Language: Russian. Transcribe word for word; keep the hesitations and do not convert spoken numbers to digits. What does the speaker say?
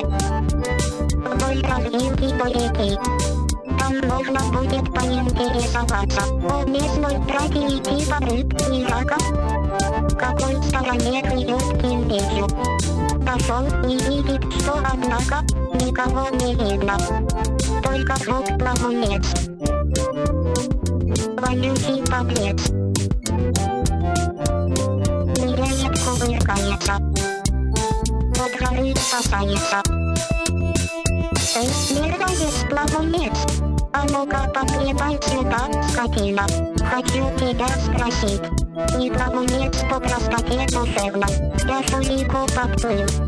Вдоль развилки до реки. Там можно будет поинтересоваться о местной траке и типа рыб и раков. В какой стороне идет Киндежу. Пошел и видит, что однако никого не видно. Только звук плавунец. Вонючий подлец. Ныряет, кувыркается. От горы спасается. Эй, мерзавец, плавунец, а ну-ка подъебай сюда, скотина. Хочу тебя спросить. Не плавунец по простоте душевной. Я шулику подплыл.